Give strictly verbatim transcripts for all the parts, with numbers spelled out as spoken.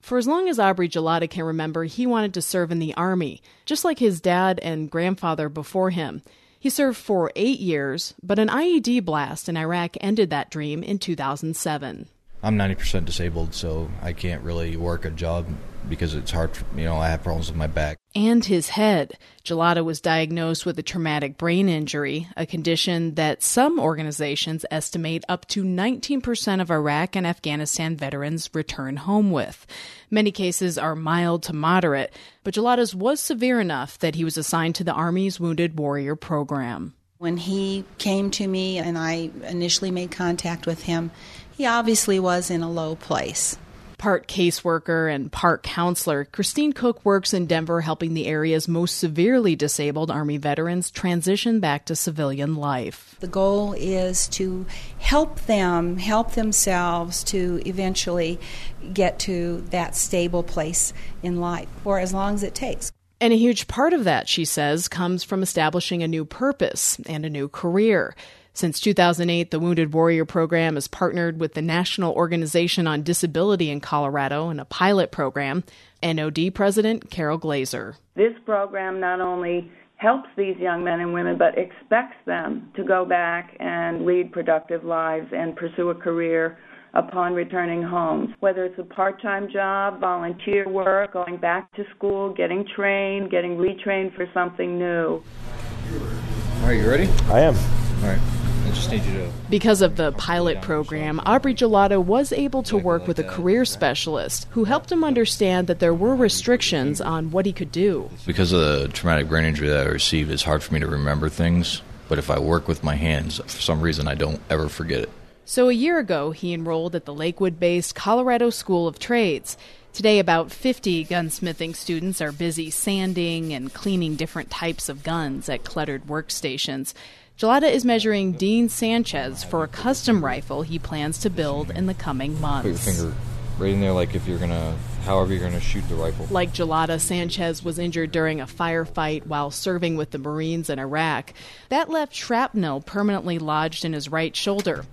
For as long as Aubrey Gelada can remember, he wanted to serve in the Army, just like his dad and grandfather before him. He served for eight years, but an I E D blast in Iraq ended that dream in two thousand seven. I'm ninety percent disabled, so I can't really work a job because it's hard, for, you know, I have problems with my back. And his head. Gelada was diagnosed with a traumatic brain injury, a condition that some organizations estimate up to nineteen percent of Iraq and Afghanistan veterans return home with. Many cases are mild to moderate, but Gelada's was severe enough that he was assigned to the Army's Wounded Warrior Program. When he came to me and I initially made contact with him, he obviously was in a low place. Part caseworker and part counselor, Christine Cook works in Denver helping the area's most severely disabled Army veterans transition back to civilian life. The goal is to help them, help themselves to eventually get to that stable place in life, for as long as it takes. And a huge part of that, she says, comes from establishing a new purpose and a new career. Since two thousand eight, the Wounded Warrior Program has partnered with the National Organization on Disability in Colorado in a pilot program. N O D President Carol Glazer. This program not only helps these young men and women, but expects them to go back and lead productive lives and pursue a career upon returning home. Whether it's a part-time job, volunteer work, going back to school, getting trained, getting retrained for something new. All right, you ready? I am. All right. I just need you to... Because of the pilot program, Aubrey Gelada was able to work with a career specialist who helped him understand that there were restrictions on what he could do. Because of the traumatic brain injury that I received, it's hard for me to remember things. But if I work with my hands, for some reason, I don't ever forget it. So a year ago, he enrolled at the Lakewood-based Colorado School of Trades. Today, about fifty gunsmithing students are busy sanding and cleaning different types of guns at cluttered workstations. Gelada is measuring Dean Sanchez for a custom rifle he plans to build in the coming months. Put your finger right in there, like if you're going to, however you're going to shoot the rifle. Like Gelada, Sanchez was injured during a firefight while serving with the Marines in Iraq. That left shrapnel permanently lodged in his right shoulder.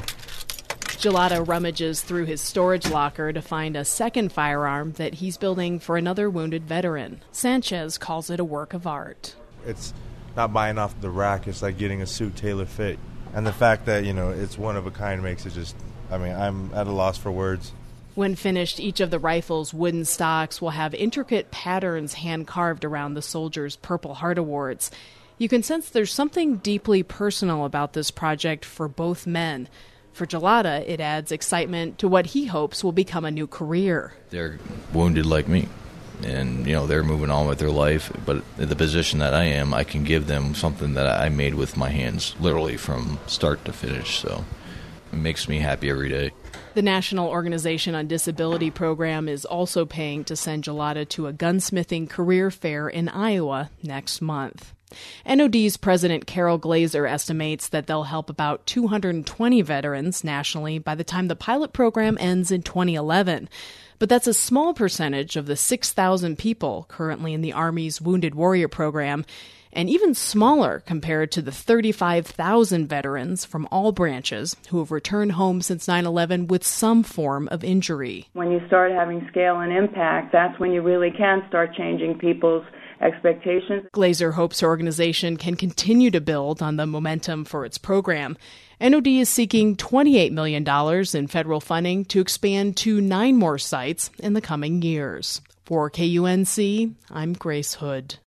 Gelada rummages through his storage locker to find a second firearm that he's building for another wounded veteran. Sanchez calls it a work of art. It's not buying off the rack, it's like getting a suit tailor fit. And the fact that, you know, it's one of a kind makes it just, I mean, I'm at a loss for words. When finished, each of the rifle's wooden stocks will have intricate patterns hand-carved around the soldier's Purple Heart Awards. You can sense there's something deeply personal about this project for both men. For Gelada, it adds excitement to what he hopes will become a new career. They're wounded like me. And, you know, they're moving on with their life. But in the position that I am, I can give them something that I made with my hands, literally from start to finish. So it makes me happy every day. The National Organization on Disability program is also paying to send Gelada to a gunsmithing career fair in Iowa next month. N O D's President Carol Glazer estimates that they'll help about two hundred twenty veterans nationally by the time the pilot program ends in twenty eleven. But that's a small percentage of the six thousand people currently in the Army's Wounded Warrior Program, and even smaller compared to the thirty-five thousand veterans from all branches who have returned home since nine eleven with some form of injury. When you start having scale and impact, that's when you really can start changing people's expectations. Glazer hopes her organization can continue to build on the momentum for its program. N O D is seeking twenty-eight million dollars in federal funding to expand to nine more sites in the coming years. For K U N C, I'm Grace Hood.